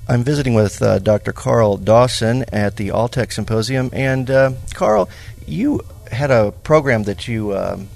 I'm visiting with Dr. Carl Dawson at the Alltech Symposium. And Carl, you had a program that you,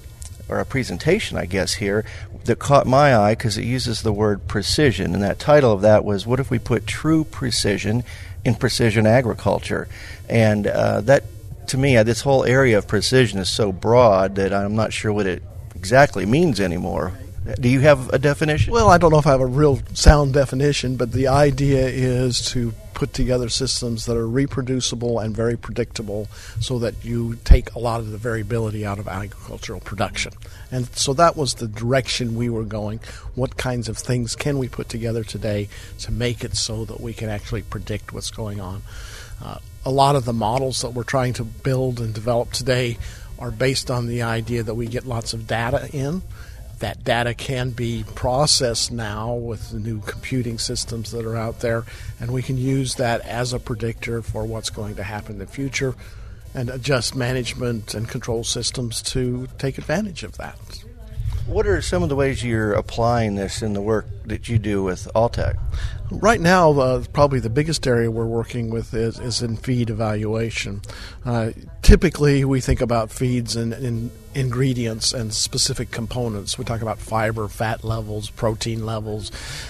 or a presentation, I guess, here that caught my eye because it uses the word precision. And that title of that was, "What if we put true precision in precision agriculture?" And that, to me, this whole area of precision is so broad that I'm not sure what it exactly means anymore. Do you have a definition? Well, I don't know if I have a real sound definition, but the idea is to put together systems that are reproducible and very predictable so that you take a lot of the variability out of agricultural production. And so that was the direction we were going. What kinds of things can we put together today to make it so that we can actually predict what's going on? A lot of the models that we're trying to build and develop today are based on the idea that we get lots of data in. That data can be processed now with the new computing systems that are out there, and we can use that as a predictor for what's going to happen in the future and adjust management and control systems to take advantage of that. What are some of the ways you're applying this in the work that you do with Alltech? Right now, probably the biggest area we're working with is in feed evaluation. Typically, we think about feeds in ingredients and specific components. We talk about fiber, fat levels, protein levels,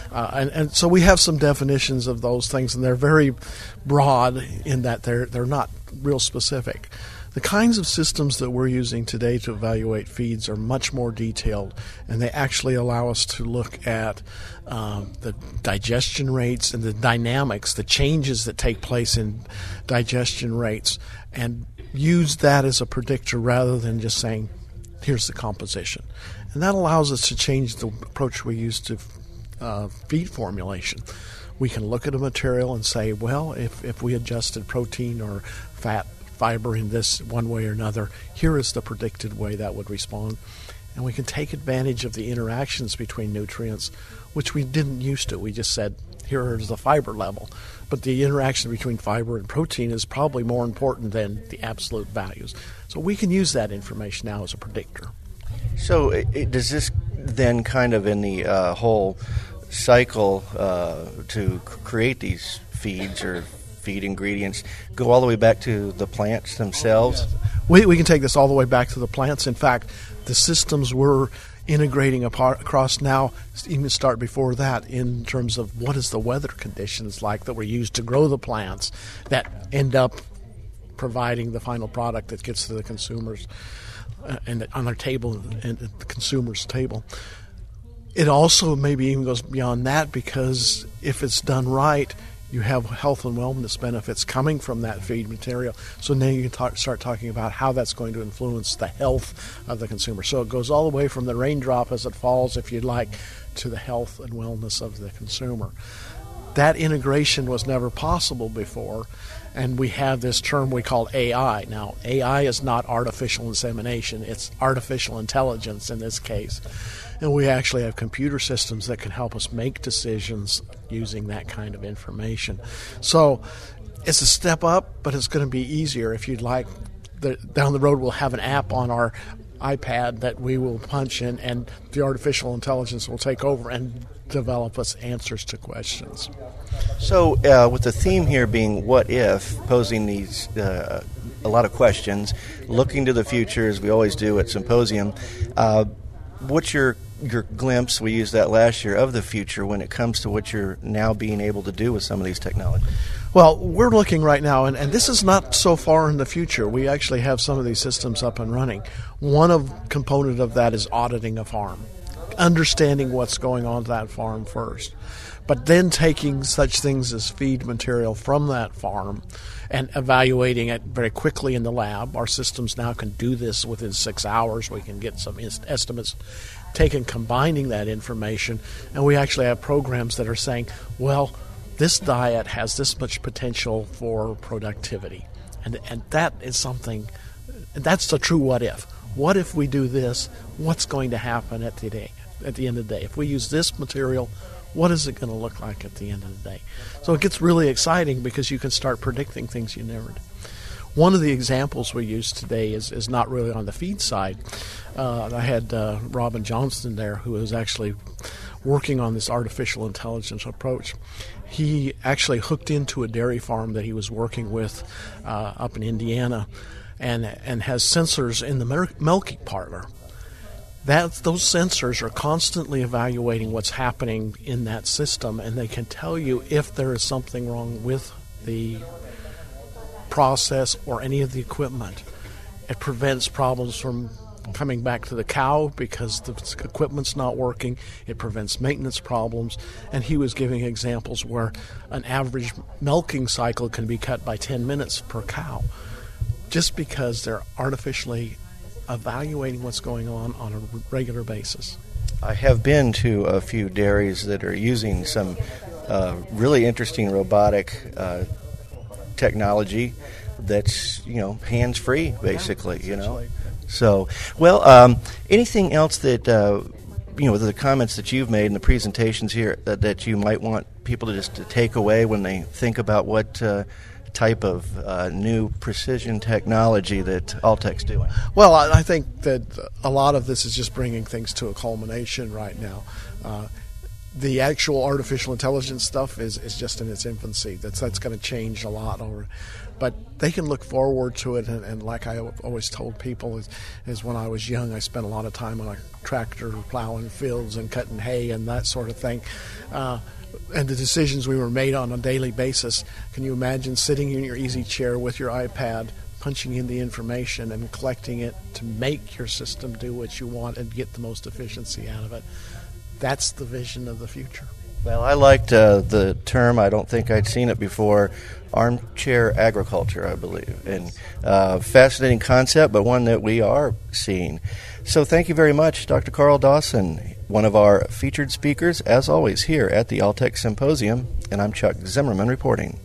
and so we have some definitions of those things, and they're very broad in that they're not real specific. The kinds of systems that we're using today to evaluate feeds are much more detailed, and they actually allow us to look at the digestion rates and the dynamics, the changes that take place in digestion rates, and use that as a predictor rather than just saying, here's the composition. And that allows us to change the approach we use to feed formulation. We can look at a material and say, well, if we adjusted protein or fat fiber in this one way or another, here is the predicted way that would respond. And we can take advantage of the interactions between nutrients, which we didn't used to. We just said, here is the fiber level. But the interaction between fiber and protein is probably more important than the absolute values. So we can use that information now as a predictor. So does this then kind of in the whole cycle to create these feeds or feed ingredients go all the way back to the plants themselves? We can take this all the way back to the plants. In fact, the systems we're integrating across now even start before that in terms of what is the weather conditions like that were used to grow the plants that end up providing the final product that gets to the consumers and on their table and at the consumer's table. It also maybe even goes beyond that, because if it's done right, you have health and wellness benefits coming from that feed material. So now you can start talking about how that's going to influence the health of the consumer. So it goes all the way from the raindrop as it falls, if you'd like, to the health and wellness of the consumer. That integration was never possible before, and we have this term we call AI. Now, AI is not artificial insemination. It's artificial intelligence in this case. And we actually have computer systems that can help us make decisions using that kind of information. So it's a step up, but it's going to be easier. If you'd like, down the road we'll have an app on our iPad that we will punch in, and the artificial intelligence will take over and develop us answers to questions. So with the theme here being what if, posing these a lot of questions, looking to the future as we always do at Symposium, what's your glimpse, we used that last year, of the future when it comes to what you're now being able to do with some of these technologies? Well, we're looking right now, and this is not so far in the future. We actually have some of these systems up and running. One component of that is auditing a farm, understanding what's going on at that farm first, but then taking such things as feed material from that farm and evaluating it very quickly in the lab. Our systems now can do this within 6 hours. We can get some estimates taken combining that information, and we actually have programs that are saying, well, this diet has this much potential for productivity. And that is something, that's the true what if. What if we do this? What's going to happen at the end of the day? If we use this material, what is it going to look like at the end of the day? So it gets really exciting because you can start predicting things you never did. One of the examples we use today is not really on the feed side. I had Robin Johnston there, who is actually working on this artificial intelligence approach. He actually hooked into a dairy farm that he was working with up in Indiana, and has sensors in the milking parlor. Those sensors are constantly evaluating what's happening in that system, and they can tell you if there is something wrong with the process or any of the equipment. It prevents problems from coming back to the cow because the equipment's not working. It prevents maintenance problems. And he was giving examples where an average milking cycle can be cut by 10 minutes per cow just because they're artificially evaluating what's going on a regular basis. I have been to a few dairies that are using some really interesting robotic technology that's, hands-free, basically, So, well, anything else that, with the comments that you've made in the presentations here that you might want people to take away when they think about what type of new precision technology that Altec's doing? Well, I think that a lot of this is just bringing things to a culmination right now. The actual artificial intelligence stuff is just in its infancy. That's going to change a lot but they can look forward to it. And like I always told people, is when I was young, I spent a lot of time on a tractor plowing fields and cutting hay and that sort of thing. And the decisions we were made on a daily basis. Can you imagine sitting in your easy chair with your iPad, punching in the information and collecting it to make your system do what you want and get the most efficiency out of it? That's the vision of the future. Well, I liked the term, I don't think I'd seen it before, armchair agriculture, I believe. And fascinating concept, but one that we are seeing. So thank you very much, Dr. Carl Dawson, one of our featured speakers, as always, here at the Altec Symposium. And I'm Chuck Zimmerman reporting.